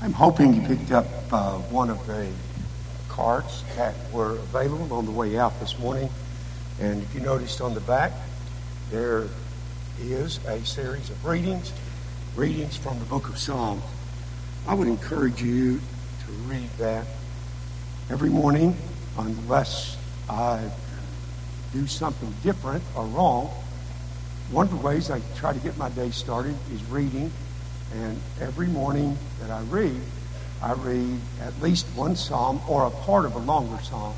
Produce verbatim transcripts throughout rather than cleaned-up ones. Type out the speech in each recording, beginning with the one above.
I'm hoping you picked up uh, one of the cards that were available on the way out this morning. And if you noticed on the back, there is a series of readings, readings from the book of Psalms. I would encourage you to read that every morning, unless I do something different or wrong. One of the ways I try to get my day started is reading. And every morning that I read, I read at least one psalm or a part of a longer psalm.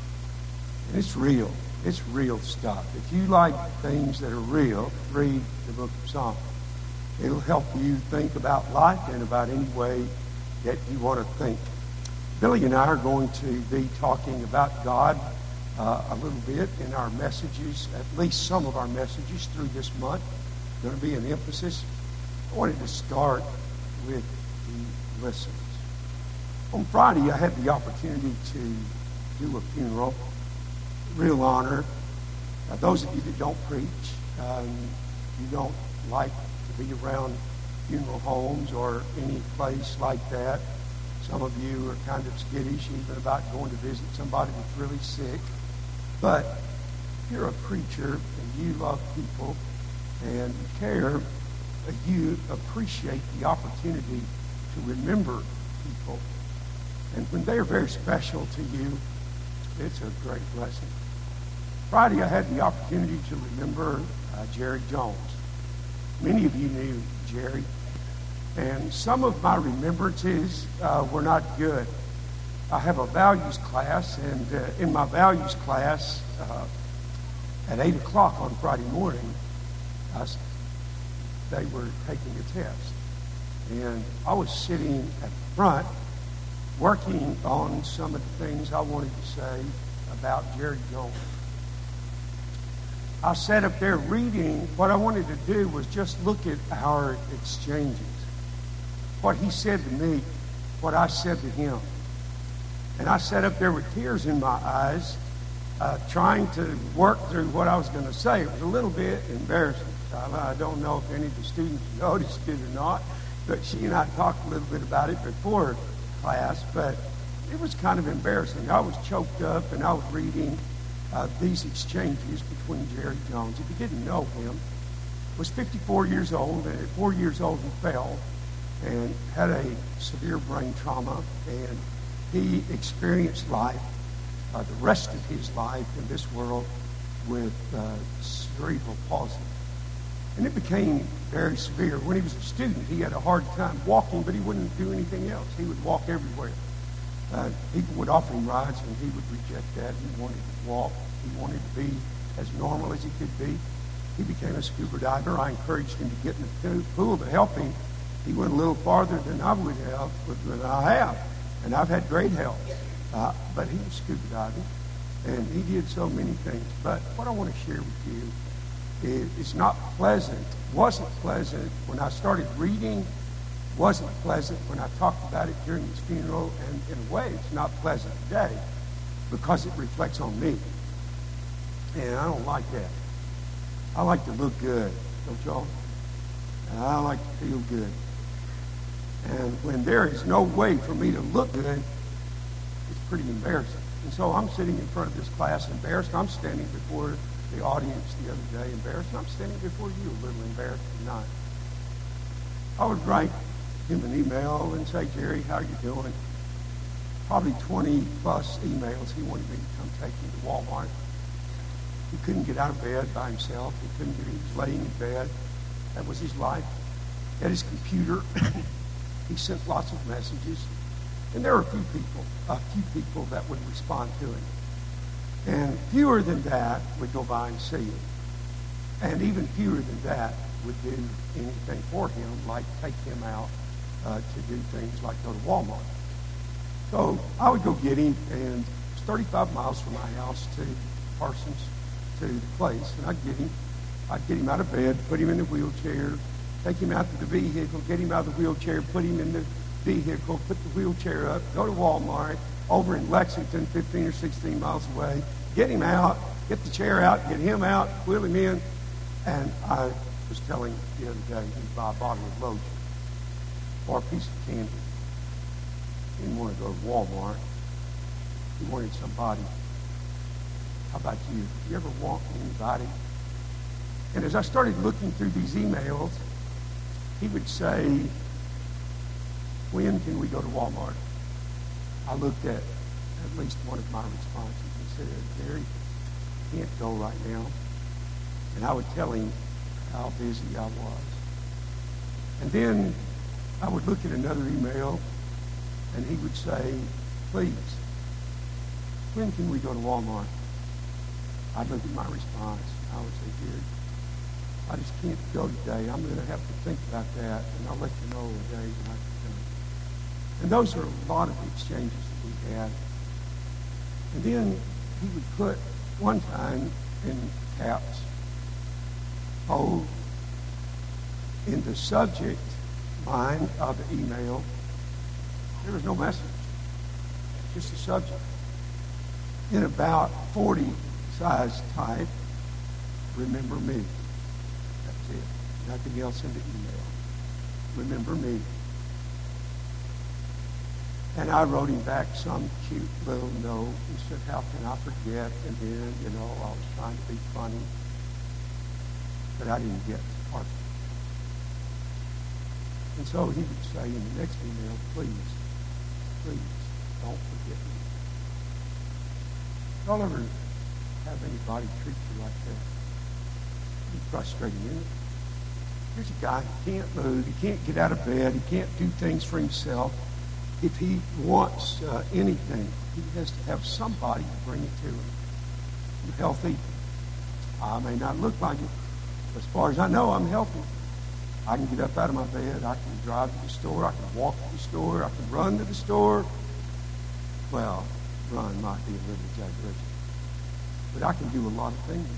And it's real. It's real stuff. If you like things that are real, read the book of Psalms. It'll help you think about life and about any way that you want to think. Billy and I are going to be talking about God uh, a little bit in our messages, at least some of our messages through this month. Going to be an emphasis. I wanted to start with the lessons. On Friday, I had the opportunity to do a funeral. Real honor. Uh, those of you that don't preach, um, you don't like to be around funeral homes or any place like that. Some of you are kind of skittish even about going to visit somebody that's really sick. But if you're a preacher and you love people and you care, you appreciate the opportunity to remember people. And when they are very special to you, it's a great blessing. Friday, I had the opportunity to remember uh, Jerry Jones. Many of you knew Jerry. And some of my remembrances uh, were not good. I have a values class, and uh, in my values class, uh, at eight o'clock on Friday morning, I they were taking a test. And I was sitting at the front working on some of the things I wanted to say about Jerry Jones. I sat up there reading. What I wanted to do was just look at our exchanges. What he said to me, what I said to him. And I sat up there with tears in my eyes, uh, trying to work through what I was going to say. It was a little bit embarrassing. I don't know if any of the students noticed it or not, but she and I talked a little bit about it before class, but it was kind of embarrassing. I was choked up, and I was reading uh, these exchanges between Jerry Jones. If you didn't know him, was fifty-four years old, and at four years old he fell and had a severe brain trauma, and he experienced life, uh, the rest of his life in this world with uh, cerebral palsy. And it became very severe. When he was a student, he had a hard time walking, but he wouldn't do anything else. He would walk everywhere. Uh, people would offer him rides, and he would reject that. He wanted to walk. He wanted to be as normal as he could be. He became a scuba diver. I encouraged him to get in the pool to help him. He went a little farther than I would have, than I have. And I've had great help. Uh, but he was scuba diving, and he did so many things. But what I want to share with you, it's not pleasant, wasn't pleasant when I started reading, wasn't pleasant when I talked about it during his funeral, and in a way it's not pleasant today because it reflects on me. And I don't like that. I like to look good, don't y'all? And I like to feel good. And when there is no way for me to look good, it's pretty embarrassing. And so I'm sitting in front of this class embarrassed. I'm standing before the audience the other day embarrassed. I'm standing before you a little embarrassed tonight. I would write him an email and say, Jerry, how are you doing? Probably twenty plus emails. He wanted me to come take him to Walmart. He couldn't get out of bed by himself. He couldn't get, he was laying in bed. That was his life. At his computer, he sent lots of messages. And there were a few people, a few people that would respond to him. And fewer than that would go by and see him. And even fewer than that would do anything for him, like take him out uh, to do things like go to Walmart. So I would go get him, and it's thirty-five miles from my house to Parsons, to the place. And I'd get him. I'd get him out of bed, put him in the wheelchair, take him out to the vehicle, get him out of the wheelchair, put him in the vehicle, put the wheelchair up, go to Walmart, over in Lexington, fifteen or sixteen miles away, get him out, get the chair out, get him out, wheel him in. And I was telling the other day, he'd buy a bottle of lotion or a piece of candy. He didn't want to go to Walmart. He wanted somebody. How about you? You ever want anybody? And as I started looking through these emails, he would say, when can we go to Walmart? I looked at at least one of my responses and said, Gary, can't go right now. And I would tell him how busy I was. And then I would look at another email and he would say, please, when can we go to Walmart? I'd look at my response. I would say, Gary, I just can't go today. I'm going to have to think about that, and I'll let you know a day when I can go. And those are a lot of the exchanges that we had. And then he would put one time in caps, oh, in the subject line of the email, there was no message, just a subject. In about forty size type, remember me. That's it. Nothing else in the email. Remember me. And I wrote him back some cute little note and said, how can I forget? And then, you know, I was trying to be funny. But I didn't get the part. And so he would say in the next email, please, please, don't forget me. Y'all ever have anybody treat you like that? Be frustrating, isn't it? Here's a guy who can't move, he can't get out of bed, he can't do things for himself. If he wants uh, anything, he has to have somebody to bring it to him. I'm healthy. I may not look like it. As far as I know, I'm healthy. I can get up out of my bed. I can drive to the store. I can walk to the store. I can run to the store. Well, run might be a little exaggeration. But I can do a lot of things.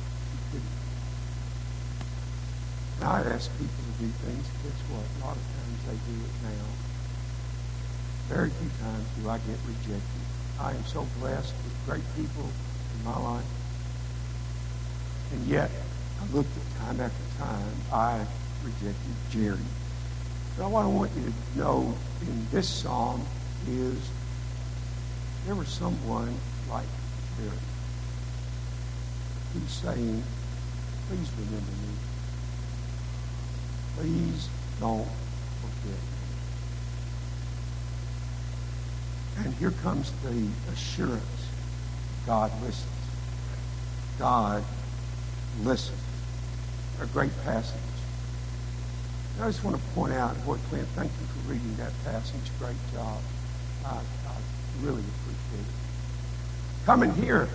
And I ask people to do things. Guess what? A lot of times they do it now. Very few times do I get rejected. I am so blessed with great people in my life. And yet, I looked at time after time, I rejected Jerry. But what I want you to know in this psalm is there was someone like Jerry who's saying, please remember me. Please don't forget me. And here comes the assurance. God listens. God listens. A great passage. And I just want to point out, boy, Clint, thank you for reading that passage. Great job. I, I really appreciate it. Come in here.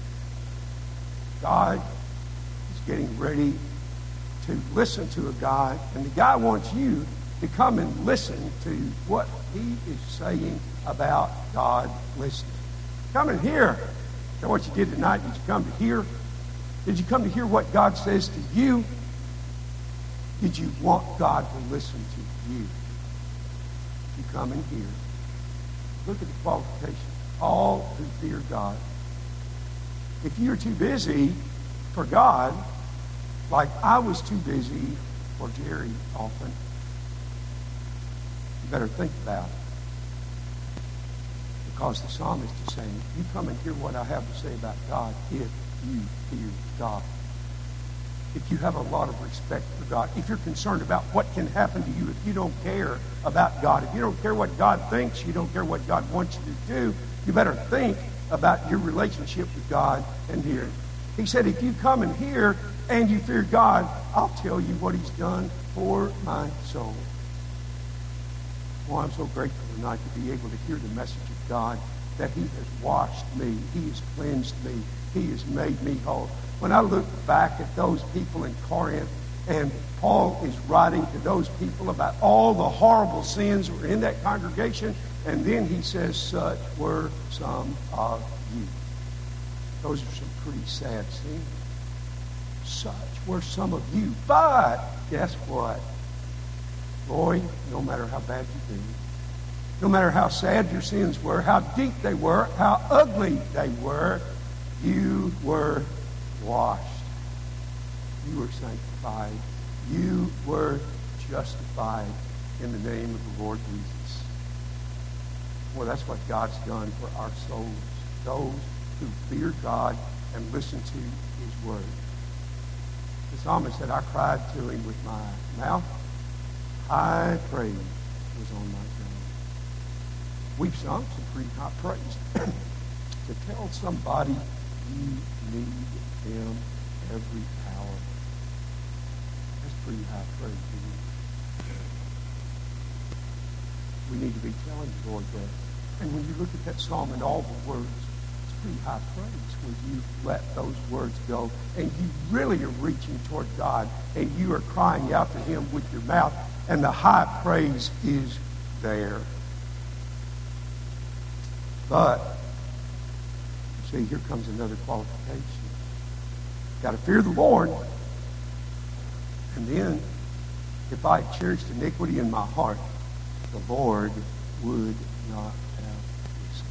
God is getting ready to listen to a guy, and the guy wants you to come and listen to what he is saying about God listening. Come and hear. Is that what you did tonight? Did you come to hear? Did you come to hear what God says to you? Did you want God to listen to you? You come and hear. Look at the qualification. All who fear God. If you're too busy for God, like I was too busy for Jerry often, you better think about it. Because the psalmist is saying, you come and hear what I have to say about God if you fear God. If you have a lot of respect for God, if you're concerned about what can happen to you if you don't care about God, if you don't care what God thinks, you don't care what God wants you to do, you better think about your relationship with God and hear. He said, if you come and hear and you fear God, I'll tell you what he's done for my soul. Oh, I'm so grateful tonight to be able to hear the message of God, that he has washed me, he has cleansed me, he has made me whole. When I look back at those people in Corinth, and Paul is writing to those people about all the horrible sins that were in that congregation, and then he says, such were some of you. Those are some pretty sad sins. Such were some of you. But guess what? Boy, no matter how bad you've been, no matter how sad your sins were, how deep they were, how ugly they were, you were washed. You were sanctified. You were justified in the name of the Lord Jesus. Well, that's what God's done for our souls, those who fear God and listen to his word. The psalmist said, I cried to him with my mouth. High praise was on my tongue. We've sung some pretty high praise. To tell somebody you need them every hour. That's pretty high praise, isn't it? We need to be telling the Lord that. And when you look at that psalm and all the words, it's pretty high praise when you let those words go and you really are reaching toward God and you are crying out to him with your mouth and the high praise is there. But, you see, here comes another qualification. Got to fear the Lord. And then, if I cherished iniquity in my heart, the Lord would not have listened.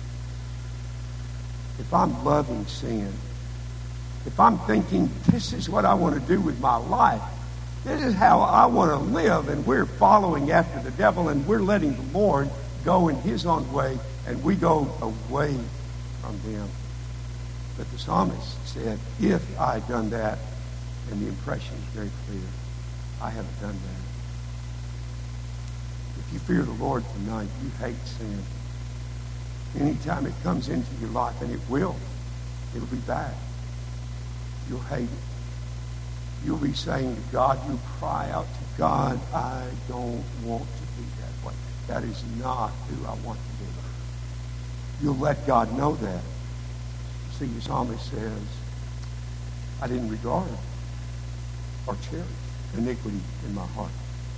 If I'm loving sin, if I'm thinking, this is what I want to do with my life, this is how I want to live, and we're following after the devil, and we're letting the Lord go in his own way, and we go away from them. But the psalmist said, if I had done that, and the impression is very clear, I haven't done that. If you fear the Lord tonight, you hate sin. Anytime it comes into your life, and it will, it'll be bad. You'll hate it. You'll be saying to God, you'll cry out to God, I don't want to be that way. That is not who I want to be. You'll let God know that. See, the psalmist says, I didn't regard or cherish iniquity in my heart.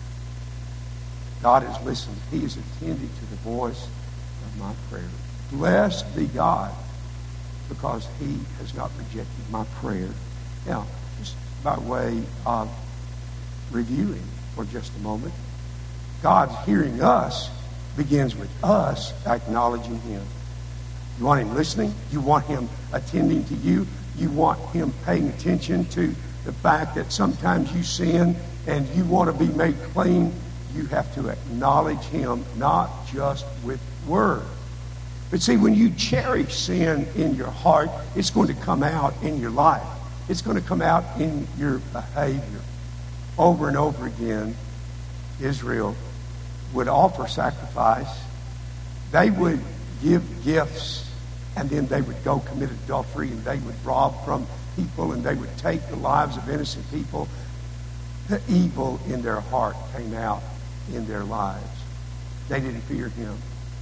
God has listened. He has attended to the voice of my prayer. Blessed be God, because he has not rejected my prayer. Now, just by way of reviewing for just a moment, God's hearing us begins with us acknowledging him. You want him listening? You want him attending to you? You want him paying attention to the fact that sometimes you sin and you want to be made clean? You have to acknowledge him, not just with words. But see, when you cherish sin in your heart, it's going to come out in your life. It's going to come out in your behavior. Over and over again, Israel would offer sacrifice. They would give gifts, and then they would go commit adultery, and they would rob from people, and they would take the lives of innocent people. The evil in their heart came out in their lives. They didn't fear him.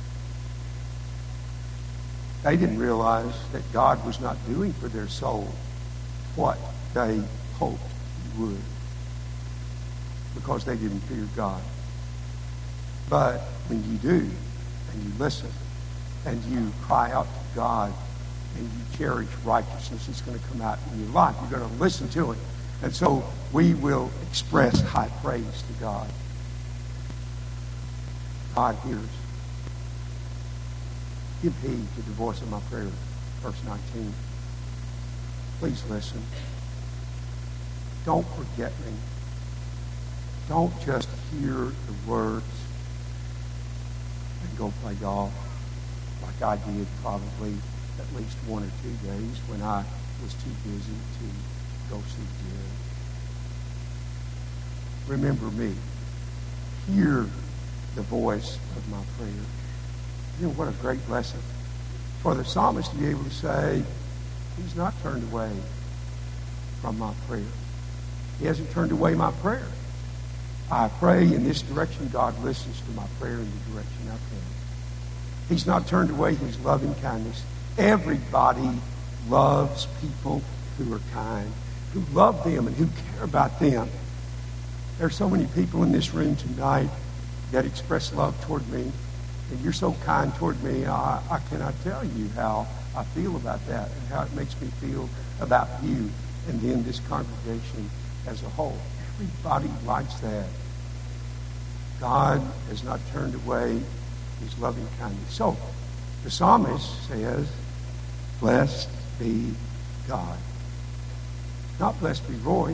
They didn't realize that God was not doing for their soul what they hoped he would, because they didn't fear God. But when you do, and you listen, and you cry out to God, and you cherish righteousness, it's going to come out in your life. You're going to listen to it. And so we will express high praise to God. God hears. Give heed to the voice of my prayer. Verse nineteen. Please listen. Don't forget me. Don't just hear the words and go play golf like I did probably at least one or two days when I was too busy to go see Jerry. Remember me. Hear the voice of my prayer. You know, what a great lesson for the psalmist to be able to say, he's not turned away from my prayer. He hasn't turned away my prayer. I pray in this direction. God listens to my prayer in the direction I pray. He's not turned away his loving kindness. Everybody loves people who are kind, who love them and who care about them. There are so many people in this room tonight that express love toward me, and you're so kind toward me. I, I cannot tell you how I feel about that and how it makes me feel about you and then this congregation as a whole. Everybody likes that. God has not turned away his loving kindness. So the psalmist says, blessed be God. Not blessed be Roy.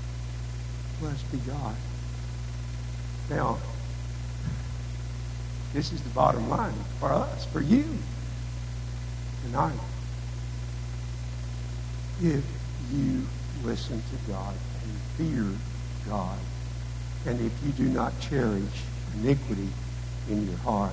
Blessed be God. Now, This is the bottom line for us, for you tonight. If you listen to God and fear God, and if you do not cherish iniquity in your heart,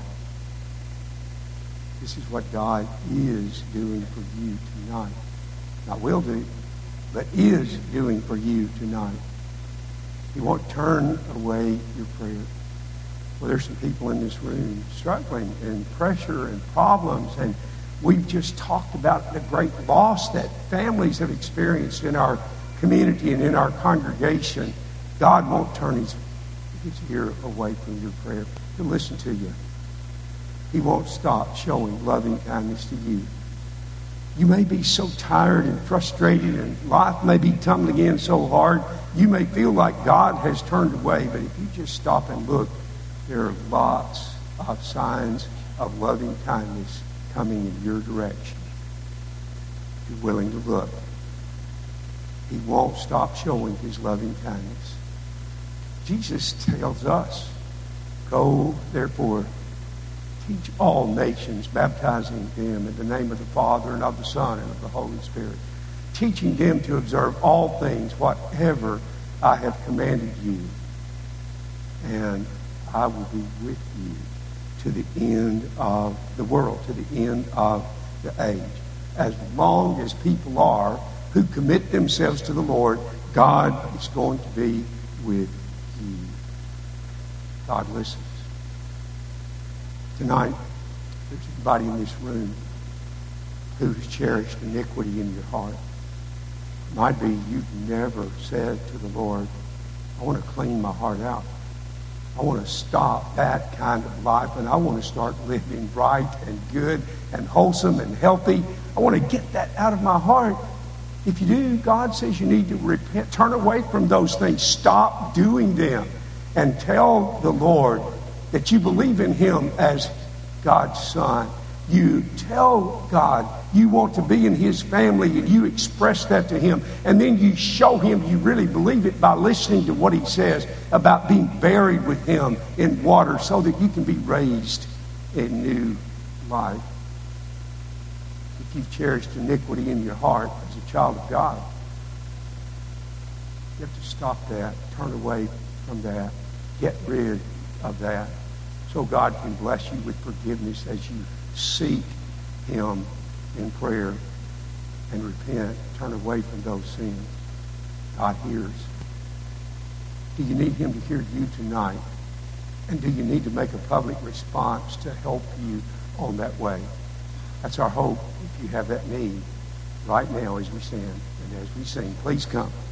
this is what God is doing for you tonight. Not will do, but is doing for you tonight. He won't turn away your prayer. Well, there's some people in this room struggling and pressure and problems, and we've just talked about the great loss that families have experienced in our community and in our congregation. God won't turn his, his ear away from your prayer to listen to you. He won't stop showing loving kindness to you. You may be so tired and frustrated, and life may be tumbling in so hard, you may feel like God has turned away, but if you just stop and look, there are lots of signs of loving kindness coming in your direction. If you're willing to look, he won't stop showing his loving kindness. Jesus tells us, go, therefore, teach all nations, baptizing them in the name of the Father and of the Son and of the Holy Spirit, teaching them to observe all things, whatever I have commanded you. And I will be with you to the end of the world, to the end of the age. As long as people are who commit themselves to the Lord, God is going to be with you. God listens. Tonight, there's anybody in this room who has cherished iniquity in your heart. It might be you've never said to the Lord, I want to clean my heart out. I want to stop that kind of life, and I want to start living right and good and wholesome and healthy. I want to get that out of my heart. If you do, God says you need to repent. Turn away from those things. Stop doing them. And tell the Lord that you believe in him as God's son. You tell God you want to be in his family, and you express that to him. And then you show him you really believe it by listening to what he says about being buried with him in water so that you can be raised in new life. If you've cherished iniquity in your heart as a child of God, you have to stop that, turn away from that, get rid of that, so God can bless you with forgiveness as you seek him in prayer and repent, turn away from those sins. God hears. Do you need him to hear you tonight? And do you need to make a public response to help you on that way? That's our hope if you have that need right now as we stand and as we sing. Please come.